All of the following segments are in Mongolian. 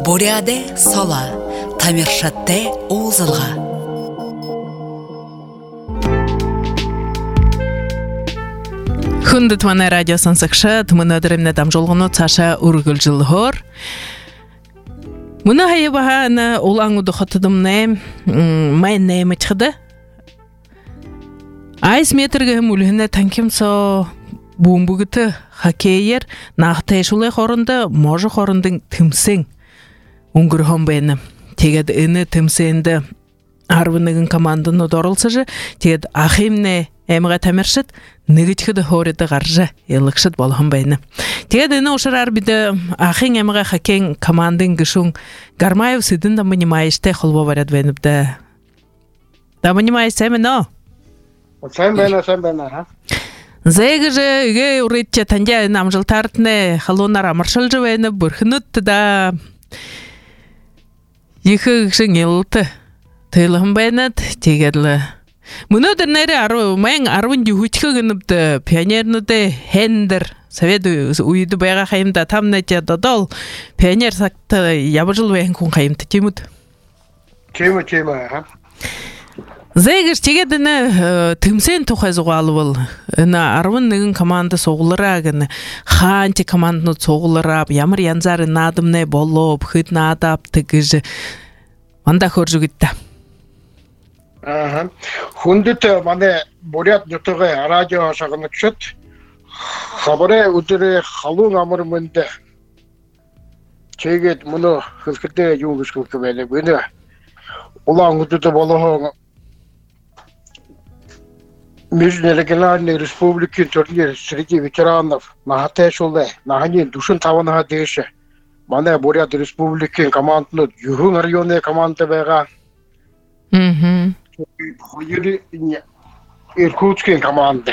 Буряде сола, тамиршатте узылға. Хүндэт мана радио сонсогчид мөн өдрөмнө дамжуулгын цаашаа үргэлжил хор. Мөн хаяа на улаан удахтдымнэ майнэ мэтхдэ. Айс метрге мүлхэнэ танкимсо бумбугт хоккейер нахтай шулай хоорондоо можо хоорондын тэмсэн өнгөрсөн байна. Тэгээд энэ тэмсэнд 11 команданы оролцож тэгээд ахимнэ эмга тамиршид нэгдэхэд хоороод гарж ялгшид болгон байна. Тэгээд энэ ушраар бид ахын эмга хоккей командын гишүүн Гармаев Сэдэн дамнимааштай холбоо бариад байна да. Дамнимааш сэмнэ. Сайн байна. Зэгж гээ үрэтч танья намжилтартны халуунаар амаршилж байна бүрхнүүд да. Их гшин ялт тэлхэн байна тэгээд л өнөөдөр нэрээ 10 хүчхэгнэвд пионернууд хендер совет үед байгаа хаймда тамнаж додол пионер цагт явжл байх хүн хаймд тийм үү? Тийм аа. Зэгж тэгээд энэ тэмсэн тухай зугаалвал энэ 11 команд суглараа гэн хаанч команднууд суглараа ямар янзаар наадамнэ болоо бүхэд наадап тэгж манда хөржүгдэ. Хүндэт манай бурят нутгийн радио сагнагчид хабараа өдрөө халуун амар мэндэ чигэд мөнө хэлэхдээ юу гэж хэлэх вэ? Бид улаан удаа болоо Межрегиональный республики турнир среди ветеранов нахтай шулай нахны душин тавнаа дэш манай бурят республикийн команднууд Юхэн районы команд байгаа. Хоёр Иркутскийн команд.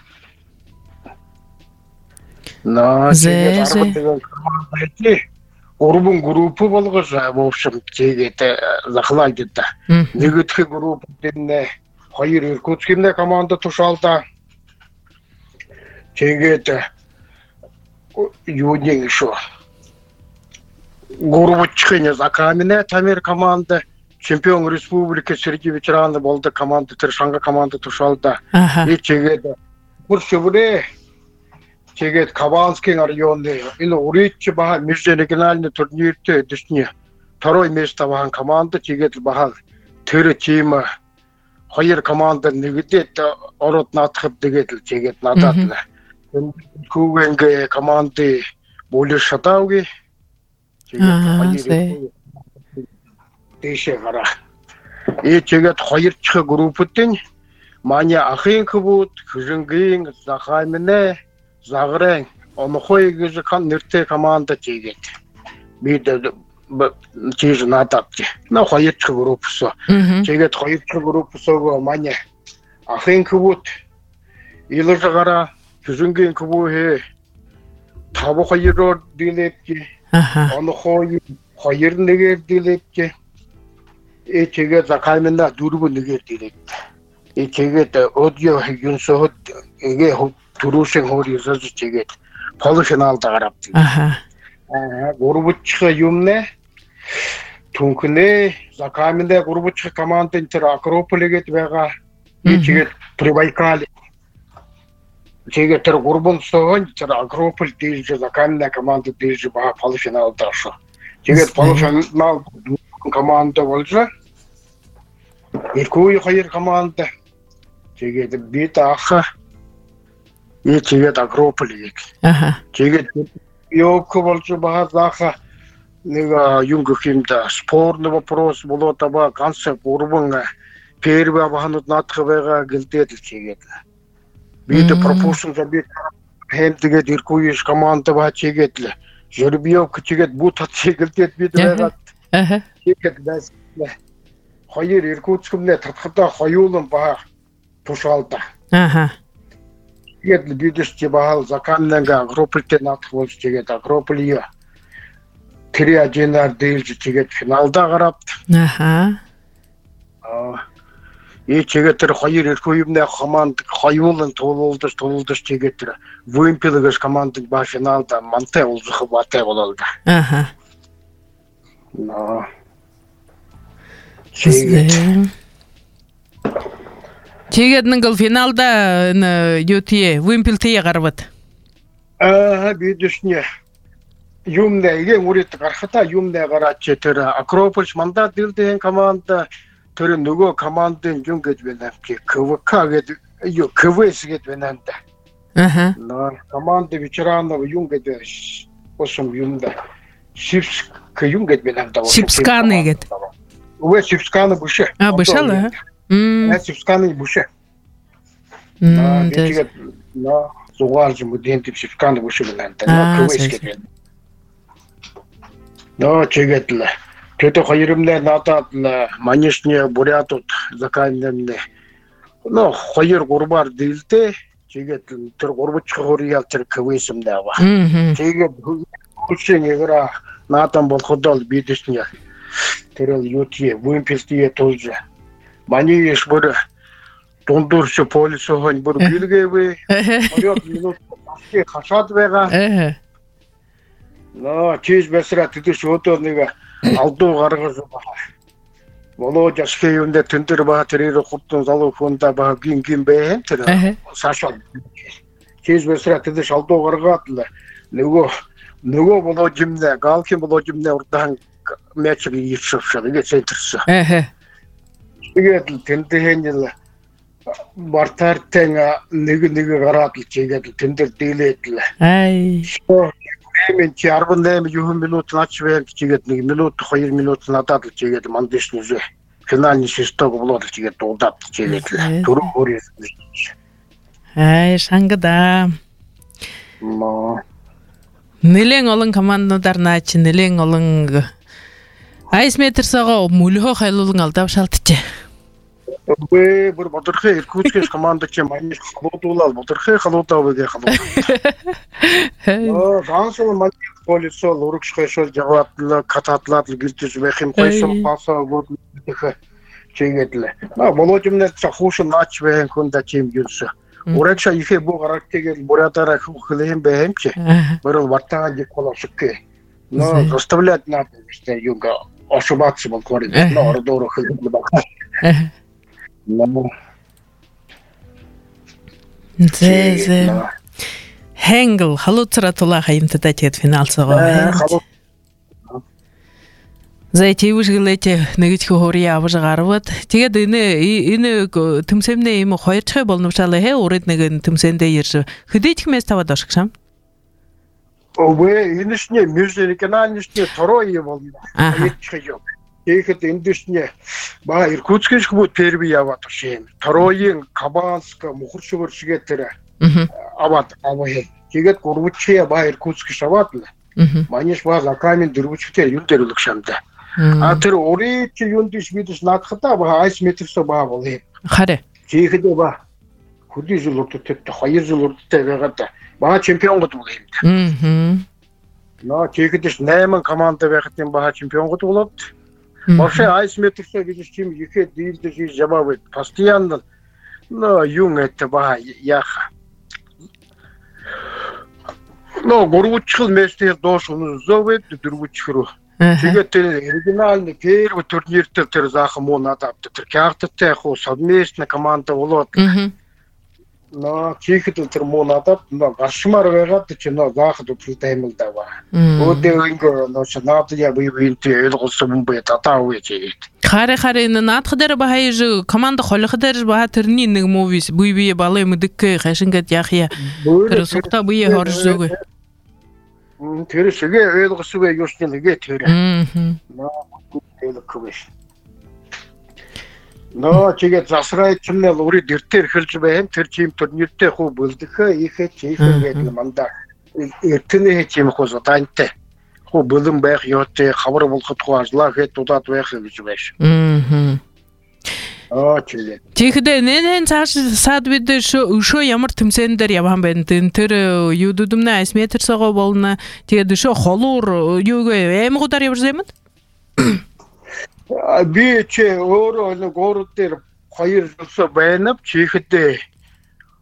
Урбан групп болгож в общем тэгээд захлаад да. Нэгдэх групп дээр хоёр Иркутскийн команд тушаалда. Тэгээд юуний шүү. Гурвчхын закамина тамир команда чемпион республики среди ветеранов болдог команда тэр шанга команда тушаалда. Тэгээд бүршөврэ тэгээд Кабанскийн районы энэ урийч баха межрегиональный турнирт дэсний второе место вахан команда тэгээд баха тэр тим хоёр команд нэгдээд ороод наадахд тэгээд надад Күүгэнгэ команды болоо шатаагүй. Тэгээд дэшээ гараа. Тэгээд хоёрч групптэй манай ахын хөвд хөрөнгөний захаймнэ загрэн онхой гэж нэртэй команда тэгээд бид чиж надад на хоёрч группсоо. Тэгээд хоёрч группсоо манай ахын хөвд илэрж гараа хөрөнгөний хөвөө тав хоёроор дилээч. Онхой хоёр нэгээр дилээч. Тэгээд захаймнаа дөрөв нэгээр дилээч. Тэгээд одио юнсод эгэ түрүүшин хоорьёсож тэгээд полуфиналд гарав. Гурвч юмнэ түнхнэ захаймнаа гурвч командын тэр Акрополигэд байгаа. Тэгээд Прибайкал тэгээд тэр гурван сон тэр Акрополь диж захаймнаа команд диж ба полуфиналд орсон. Тэгээд полуфинал команда болж Иркуй хоёр команда тэгээд бид ах тэгээд Акрополь гээд. Тэгээд Ёк болж баха нэг юм гэмдэ спорный вопрос болоо таба ганц гурван первый баханууд наадах байгаа гэлдээд тэгээд бид пропоршн бид хэм тэгээд Иркуй команда ба чигээд л Жербиёк чигээд бут гэлдээд бид байгаа. Тэгээд бас хоёр Иркутскэмнэ татхада хоёулан ба тушаалда. Тэгээд бидс чибаал закамнанга Акрополь наадах болж тэгээд Акрополь тэр ажинаар дээлж тэгээд финалда гараад. Тэгээд тэр хоёр Иркуймны команд хоёулан туулдаж тэгээд тэр Вимпелгээс команд ба финалда мантай уулзах батай болоо. нөө Тэгээд нэг финалда UT Wimbledon гарвад. Бидүшне юмнэ игээ үрээд гарахтаа юмнэ гараач тэр Акрополис мандат дилдэн команда тэр нөгөө командын юм гэж байна. КВК гэдэг КВС гэдэг байна. Наа команда ветеранов юм гэдэг осом юмда Шипск юм гэдэг байна. Шипсканы гэдэг. Өвөө Шипсканы бүшэ. Бушала. Шипсканы бүшэ. Тэгээд наа зугаалж мөдийн тип Шипсканы бүшэ байна. КВС гэдэг. Но чигэтэл тэдэ хоёрымнаа надад манишны бурятууд заканнэ. Но хоёр гурваар дийлдэ. Чигэтэл тэр гурвч хөрөял тэр КВС-мдээ аваа. Тэгээд хүчнийгээрээ наатан болоход бол бидсний тэр юуtie Wimbledon тулж манийш бүр дундуурч полисохон бүр билгээвэ. 20 минут хашаад байгаа. Но чиж бэсрэ тэдэш өдөө нэг алдуу гаргаж байгаа. Володь ашиг юундэ тендер ба тэрээр хурдан залуу хүнда ба гин бэ тэр сашаа. Чиж бэсрэ тэдэш алдуу гаргаад л нөгөө Володь юмнэ галхин Володь юмнэ урдаан мяч хийчихсэн. Ингээд центрсэн. Тэгээд тендерhen бартартен нэг гараад л чигээд тендер дийлээд л. Мен 18 минут нач вэ чигээд 1 минут 2 минут надад л чигээд мандишны финальный шесток болоод л чигээд дуудаад чигээд түрүү өөрөө. Шангада. Нэлээд олон командуудаар наач нэлээд олон айс метрсоо мөлхөө хайлуулан алдав шалтжээ. Үгүй бүр бодорхой Иркутскээс команда чи манай халуудуулаад бодорхой халуудаа үгээ халууд. Ганцхан манай полисоо урагшхайшол жаваад кататлаад гэлдэж байх юм хайсал пасаа гүрдэх чигэдлээ. Молодимнэр цахуушин наач байх хүнда чим юусе. Урагша ихе бу гарагтайг бурятаараа хөглөм байм чи. Бүр вартаа диколошке. Но заставлять надо, что юга ошибаться в коридоре. Но ордорох хөлбөг. Зэ. Хэнгл халууцраа тулаа хаямттай тэгээд финалсаа. Зэ тийвшгэлээ нэгж хөөрий аваж гарвад. Тэгээд энэ төмсөмнээ юм хоёр дахь болновчаалаа уред нэг төмсөндөө ирж хөдийдэх мэс таваад оршгшам. Өвөө энэшний межрегиональный второй волна. Тэгэхэд эндэршний ба Иркутскээс хүү первый яваад шин. Второй Кабанск мухаршгөр шигээ тэр аваад аваа. Тэгээд гурвчээ ба Иркутскээс аваад л. Манайш ба Лакамын дөрвчтэй юун дээр үлэх шамда. Тэр өрөө чи юунд дэс бидс наадхтаа ба айс метрсо ба болээ. Харэ. Тэгэхэд ба хөдөө жил урдтай 2 жил урдтай байгаад ба чемпионгод болээ. Но тэгэхэд 8 команда байхад юм ба чемпионгод болоод вообще айс метрсо гэж чим ихэд дийлдэж жабавд постоянно но юун это ба яха. Но гурвчхал место доош зовэд дөрвчхрөө. Тэгээд региональный первый турнир тэр заах муу надад тэр карттай яг совместная команда болоод но чихэд тэр муу надад гаршмаар байгаад чи заах төсөлтэй юм л даа. Өөдөө ингээ надад яг үеийнтэй ойлгуулсан юм бэ татаа үе чигээд. Харэ энэ наадах дээр ба хаяж команда холих дээр ба тэрний нэг мувис бие балай мэдэх хашингэд яах я. Тэр сукта бие хорж зөөгөө. Тэр шигээ ойлгосгүй юусны нэгэ тэр. Но чигээ засрайчмны урид эртээр хэлж байм тэр чим турниртэй хуу бэлдэх ихэ чийхэн гэдэг мандаа. Эртний чим хуу задантай. Хуу бэлэн байх ёотой хавар болоход хуу ажлаа хэд удаад байх гэж байж. Тэгэхдээ нэн цааш сад бид өшөө ямар төмсөн дээр явхан байна. Тэр юудудмны айс метрсоо болно. Тэгээд өшөө холуур юугээ аймагуудаар явсан юм. Би ч өөрөө нэг гурав дээр 2 жил байна. Чихэдээ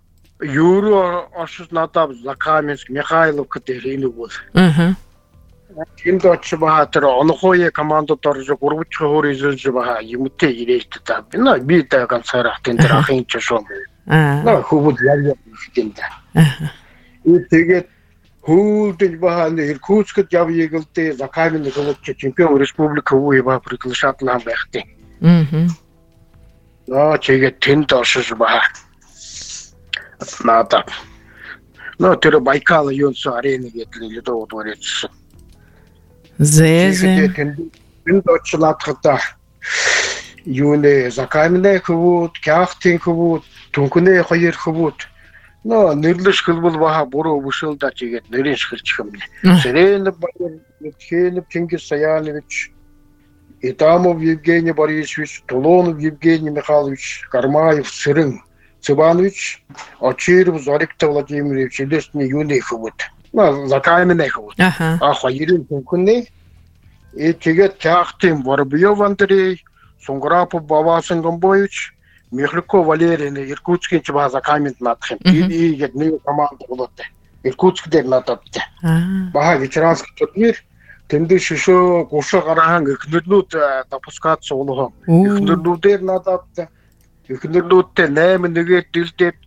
Юро Ошс надад Лакаминск Михайлов гэдэг энийг бол. Тэнд очиж байгаа тэр онхооё командод орж 3 хөр изүүлж байгаа юмтэй ирээд та. Би та ганцаараа тэнд тэр ахын ч шүү. Хөвд яг юм да. Тэгээд хөөдөж байгаа Иркутскд явъя гэлтэй Закамин нэг чемпион республик хөвөө ба приглашатлаа байхтээ. Тэгээд тэнд оршиж байгаа. Надаа. Тэр Байкал юунс арены гэдэг ледовод варится. Зэзэ. Тэнд очлаад хата юуны Закамин хөвөө, Кяхтын хөвөө, Түнхнээ хоёр хөвөө нэрлэж хэлбэл баха буруу өшөлдө чигээд нэрийн шгэлчих юм. Сэрэн баяр Хэн Чингис Саянович, Итамов Евгений Борисович, Тулонов Евгений Михайлович, Кармаев Сырын Цыбанович, Очиров Зорикта Владимирович, единственный юный хөвөд. Закамин хөвөд. Хоёрын Түнхнээ тэгээд Кяхтын Воробьев Андрей, Сунграпов Бавасан Гомбоевич, Михалков Валерий Иркутский ч база камент надах юм. Тэгээд нэг команд болоод Иркутск дээр надад. Бага ветеранский турнир тэндээ шишөө 30 гараан эхнэрнүүд допускат суулгав. Эхнэрнүүдээр надад эхнэрнүүдтэй 8-1-ээр дэлдээд.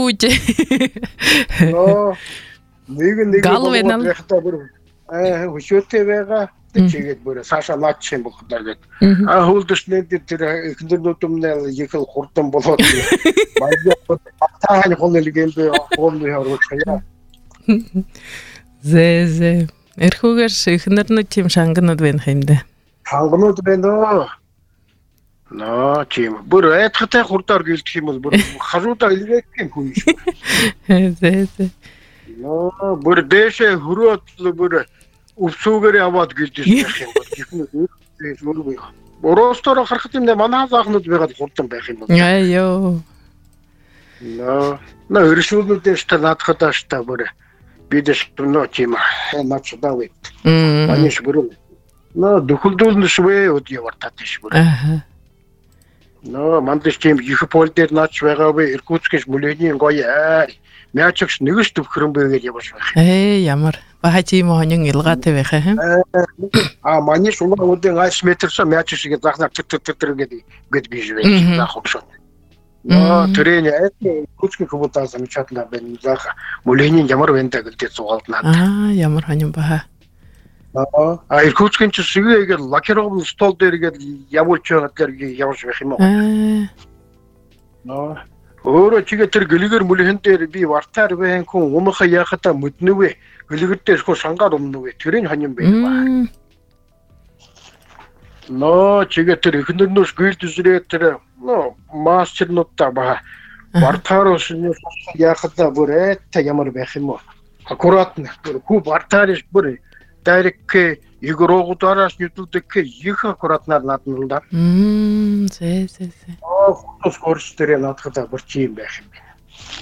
Нэг байхдаа бүр хөшөөтэй байгаа. Тэгээд бүр Саша Лач юм болоо гэдэг. Хөлдөснөө тэр эхнэрнүүдмнээ ихэл хурдан болоод тааны хол легендээ хол явуулчихъя. Зэ. Эрхүүгээр эхнэрнүүд тийм шангнууд байна юм да. Шангнууд байна. Тийм. Бүр айдхтай хурдаар гэлдэх юм бол бүр хажуудаа илгээх юм хүн шүү. Зэ. Бүр дэшээ хөрөөд бүр өвсөөгөр яваад гэлдэж байх юм бол Боростоор харахад юм манай заахнууд байгаад хурдан байх юм бол. Айё. Өршүүлнүүдээ штэ наадахад штэ бүр бидэж тийм начдаа вэ. Маниш бүр. Дөхөлдүүлнэ швэ өд явартаа тийш бүр. Мандиш тийм их пол дээр наач байгаа вэ Иркутскээс мүлэний гоё мяачгч нэгш төвхрэн байгаад явж байгаа. Ямар баха тийм хонин илгаатай байх аа. Маниш улаан айс метрс мяач шиг захнаа тэр гэдэг биж вэ. Заах хөшөө. Тэрэний Иркутский хөвөдөө замечательно байна. Заах мүлэний ямар байна гэдэг зугаалнаа. Ямар хонин баха. Иркутскийн чигээр лакирован стол дээр явуулж байгаа тэр явж байх юм уу? Өөрөө чигээр тэр гэлгэр мүлхэн дээр би вартаар байна хүн умха яхата мэднэвэ гэлгэр дээр хөө сангаар өмнөвэ тэрийн хонин байна. Чигээр тэр эхнэрнөөс гүйлд үзрээ тэр мастернуудаа ба вартаароос яхата бүр та ямар байх юм уу? Аккуратно хүү вартаарис бүр дайрек игрогуудаас нүдүүдэх их аккуратнаар нааднаа. Зэ. Скорость дээр наадахад борч юм байх юм байна.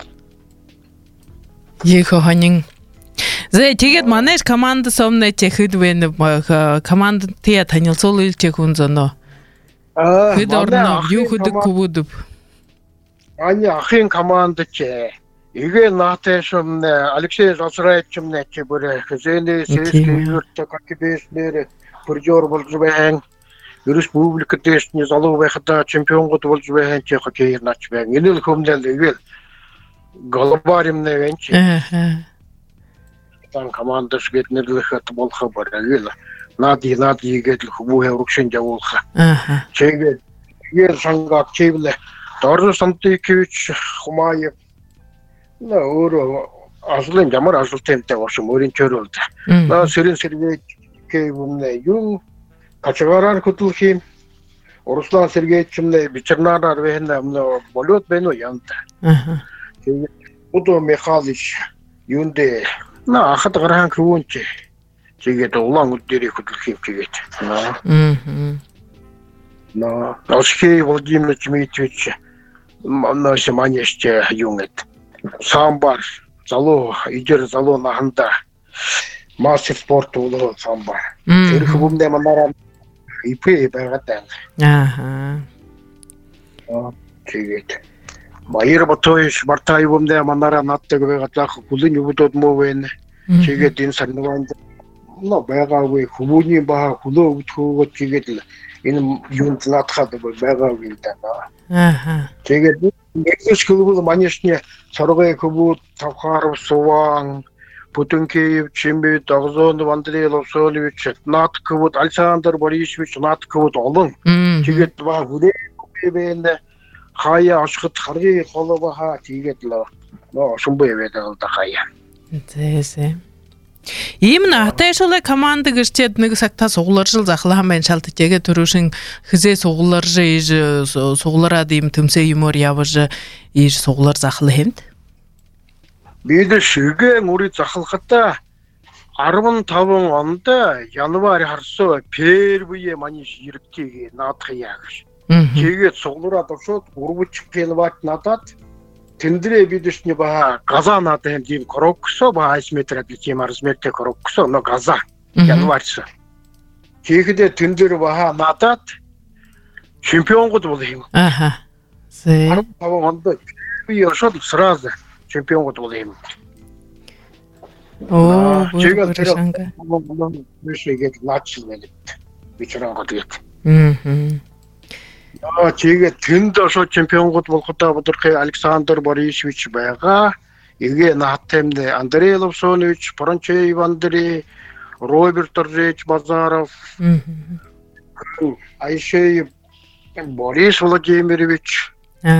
Их хонин. Зэ тэгээд манайш команд сомнэ чэхэд вэ команд тя танилцуулж хүн зөнөө. Хэд орно юу хөдөг хөвөдөв. Ани ахын команд ч игээ нааташм Алексей Зосраевичм ч бүр хэзээ сэргэлт капитанээр бүржөр болж байна. Республик дэшний залуу байхдаа чемпионгод болж байна ч хоккейер нач байна. Энэ л хүмүүл игээл голбарим нэвэнч. Тан командаш гээд нэрлэхэд болох бараг нади гээд хөвөө хөрөгшин явуулах. Чигээр сангаак чивлэ Дорн Сантикевич Хумаев өөрөө ажлын ямар ажлтай болсон өөрийн чөрөөлд. Сэрэн Сергей Кевүнэ юу качгараар хөтлөх юм. Руслан Сергеевичнэ бичернараар байна болоод байна уу янта. Тэгээд Удо Михайлович юундэ ахад гараан хөвөнч тэгээд улаан үдэрийг хөтлөх юм тэгээд. Алексей Владимирович Дмитриевич наш маньяч юунэт самбар залуу ижэр залуу наханда мастер спорт болоо самбар. Тэр хүмүүндээ манараа ипэ байгаад байна. Тэгээд Баяр Батоевич Мартаевымдээ манараа надтай байгаад заах бүлэн юудод муу байна. Тэгээд энэ сарниванд байгаагүй хүмүүний баа хөлөө өгдөхөөгөө тэгээд л энэ юунд наатахад байгаагүй л даа. Тэгээд нэгдэж хөлөө маньяшны цоргой хөвүүд тавхаар суван Путинкиев, Чимби, Дагзонов, Андрей Лавсолович, Натков, Александр Борисович, Натков олон. Тэгээд баа хүрээ хаяа ашигт харгий холовоо тэгээд л шумбай байдаг л да хаяа. Зээсэ. Ийм натайшулай команд гэрчээд нэг сагтаа сугларжил захлаан байна шалт тэгээд төрөшин хизээ сугларж иж суглараад ийм төмсөө юмор явж иж суглар захлаа хэмт. Бид шигэ нүри захлахтаа 15 онд январь харсуу первые маниш иргэгийг наадах яагш. Тэгээд суглараад оршууд 3 киловатт надад тэндрээ бидшний баа газа надад юм короксо баа 10 метр тийм размертэй короксо но газа январьс. Тэгэхдээ тэндэр баа надад чемпионгод бол юм. Зэ. 15 онд би оршууд сразу чемпионгод бол юм. Тэгээд тэр мишэгэд лачмэлт бичрэнгод гээд. Тэгээд тэнд ошоо чемпионгод болохдоо бодорхой Александр Борисович байгаа. Эгэ наатэмд Андрей Лавсолович, Порончеев Андрей, Роберт Оржевич Базаров, Айшеев Борис Владимирович.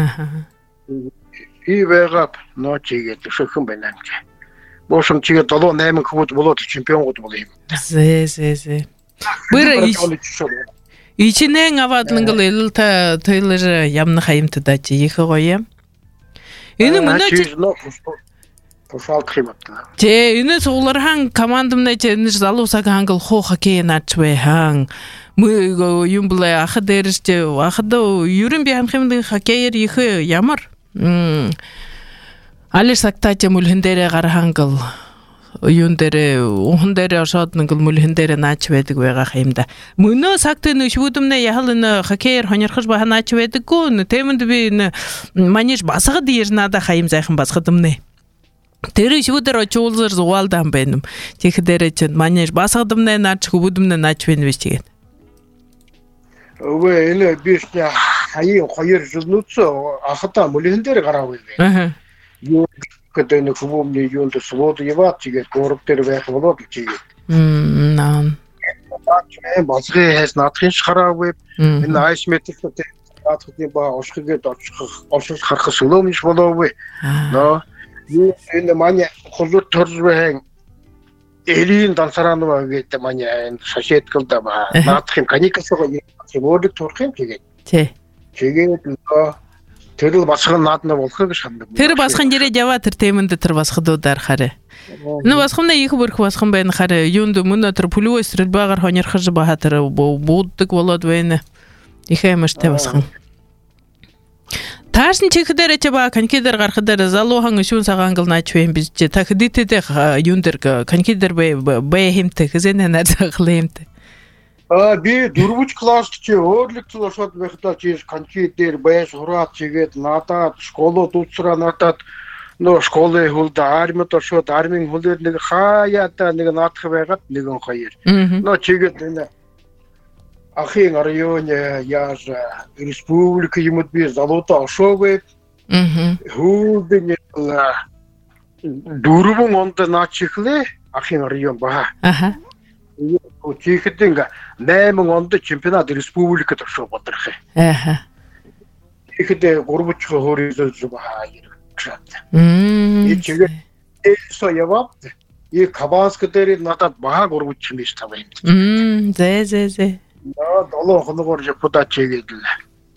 И байгаа тэгээд шөхөн байна. Бошон чигээ 7-8 хөвд болоод чемпионгод бол юм. Зэ. Бүр ичнэн аваад нэнгэл элэлта тэйлэр ямна хаимтдаа чи их гоё юм. Энэ мөнөч тушаалт хэмэт. Тэ энэ суглархан командмнэ энэ залуусаг хангал хуу хоккей наачвэ хан. Мөө юм блэ ах дээрч ахд ерөн би хамхимд хоккейер их ямар. Алиш сагтаач мөлхөн дээрээ гар хангал юун дээр ухан дээр оршоод нэгэл мөлхөн дээр наач байдаг байгаа юм да. Мөнөө сагт нэг шүдэмнэ яхал энэ хоккейер хонирхож баха наач байдаггүй. Тэмэнд би энэ маниш басгад ирнада хаим зайхан басгадэмнэ. Тэр шүдэр очуулзар зугаалдан байна. Тэгэхдэр ч маниш басгадэмнэ наач хөвөдэмнэ наач байна биш тэгээд. Өвөө энэ бишня хаяа хоёр жил нүцээ ахта мөлхөн дээр гараагүй байна. Когда на хумне юнт свод яваад тэгээд гурав дээр байх болоод чигээд. Наан. Базрын хайс наадахын хараагүй. Энэ 10 метртэй наадахын ба оршихгээд орших харах сүлөөмж болоогүй. Нөө энэ манай хөлөт торжвэн элин дансараанаа гэдэг манай шашеткалда ба наадахын каникасгаа яваад турах юм тэгээд. Тэгээд тэр басхан наадна болохыг шанддаг. Тэр басхан дээрээ яваа тэр тэмэнд тэр басхадуудаар хараа. Энэ басхамна их бүрх басхан байна хараа. Юунд мөн тэр плюс рэлбагаар хонирхож баха тэр бууддаг болоод байна. Их ямартай басхан. Таашин чихдэрэ ч ба канкидэр гарах дээр залуухан шүүн сагаангал наач юм биш ч та хэдийтэй юун дээр канкидэр бай хэмтэй хэзээ наацахлаа хэмтэй. Би 4 класс чи өөрлөг цолшоод байхдаа чи канчи дээр байж хураад чигээд надад школоо дүүцраа надад нөө школын хөлд армид оршоод армийн хөлөөр нэг хаяата нэг наадах байгаад нэгэн хоёр. Нөө чигээд энэ ахын район яаж республик юмд би залуудаа оршоогүй. Хүүдэн 4 онд наачихлээ ахын район баа. Чихэд ингээ 8 онд чемпионат республикт оршоо бодрох. Тэгэхдээ 3 хөөрөлж баа ирчихсэн. И чигээ соо яваад и Кабанск дээр надад баа 3 чимээс тав юм. Зэ. Долоо хоногор жипуда чигээд л.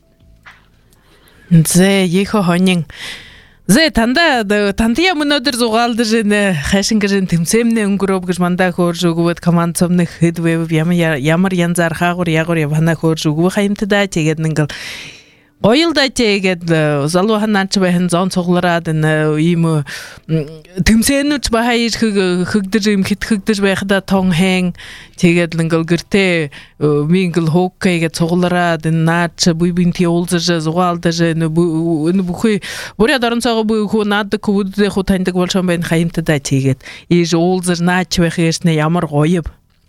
Зэ ихо хонин. Зэ тандия өнөөдөр зугаалдаж нэ хашингэрэн тэмцээмнэ өнгөрөөв гэж мандаа хөөрж өгвөд команд цомны хэдвэв ямар янзаар хаагур ягур явхана хөөрж өгвө хаимтдаа тэгээд нэгэл гоёлдаа тэгээд залуухан наач бахан зон цуглараад энэ ийм тэмцээнүүч бахай хөгдөж юм хитгэж байхдаа тон хэн тэгээд нэгэл гэртээ мингэл хоккейгээ цуглараад энэ наач буйбинти уулзаж зугаалдаж энэ бүхий бүрээ дорон цагаа бүхүү наадаг хөвдөдөө ху таньдаг болшон байна хаимтдаа тэгээд ийж уулзаж наач байх яснэ ямар гоё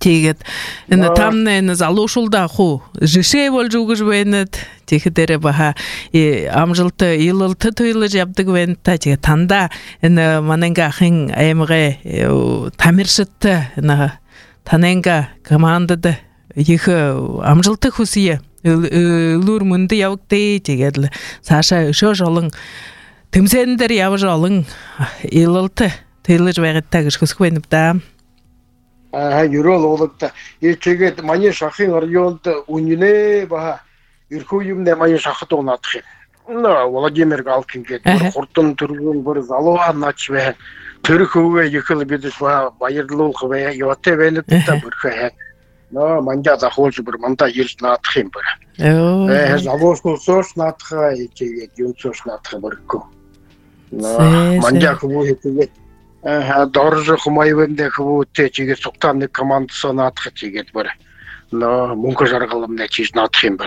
Тэгээд энэ тамны энэ залуушулда хуу жишээ болж өгж байна. Тэгэхээр баха амжилт илэлт тойлож явдаг байна та. Тэгээд танда энэ мананга ахын аймагай тамиршит энэ тананга командад их амжилт хүсье. Лүр мөндө явагдъя. Тэгээд цаашаа өшөөж олон тэмцээн дээр явж олон илэлт тойлож байгаатай гэж хүсэх байна да. Ерөөл уулагта. Тэгээд манай шахын районд үнэнэ баха ерхүү юмнэ манай шахад унаадах юм. Владимир Галкин гэдэг хурдан төргөн бүр залуу наач бай. Төрөх өвөө ихэл бид баярлуулах бай. Яваатай байна та бүрхэ. Мандаа захуулж бүр мандаа ирж наадах юм бүр. Залуусууш наадах тэгээд юуцууш наадах бүрхэ. Мандаа хөвөө тэгээд дорж хумайвэндэ хөвөөтэй чигээ суктааны команд сонаадах чигээд бүр мөнгө жаргалымнэ чиж наадах юм бүр.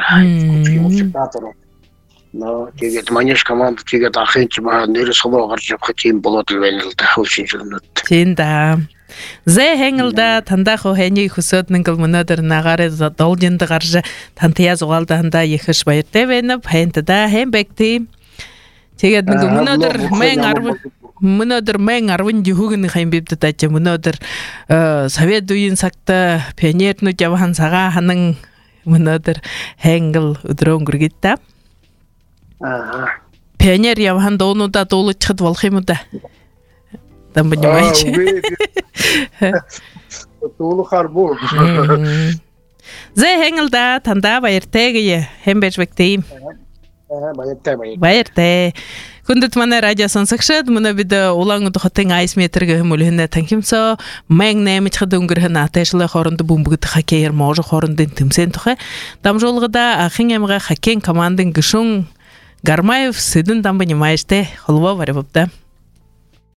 Тэгээд маньяш команд чигээд ахын ч маа нэр солоо гарч явах тийм болоод байна л да хөлшин жигнүүд. Тийм да. Зэ хэнгэлда тандах хэний хөсөд нэнгэл мөнөдөр нагарэ должинд гарж тантая зугаалда ханда ихш баяртай байна. Хэнтда хэн бэгти. Тэгээд нэг Мөнөдөр мен 10 хүүгийн хайм бивдэд аж мөнөдөр совет үеийн цагта пионернууд явхан цагаан ханан мөнөдөр хэнгэл өдрөө өнгөргийдээ. Пионер явхан дуунуудаа дуулчихад болох юм да. Дамбын юмаач. Дуулахар боо. Зэ хэнгэлда тандаа баяртай гээ хэм байж бэгтэй. Баяртай. Хүндэт манай радио сонсогчид мөн бид улаан хотын айс метрಗೆ хүмүүлхэнэ танхимсоо мэн нэмчхэд өнгөрөх наташлах хооронд бөмбөгд хоккейер мож хоорондын тэмцээн тухай дамжуулгада ахын ямга хоккейн командын гишүүн Гармаев Сэдэн Дамбын юмааштай холбоо баривда.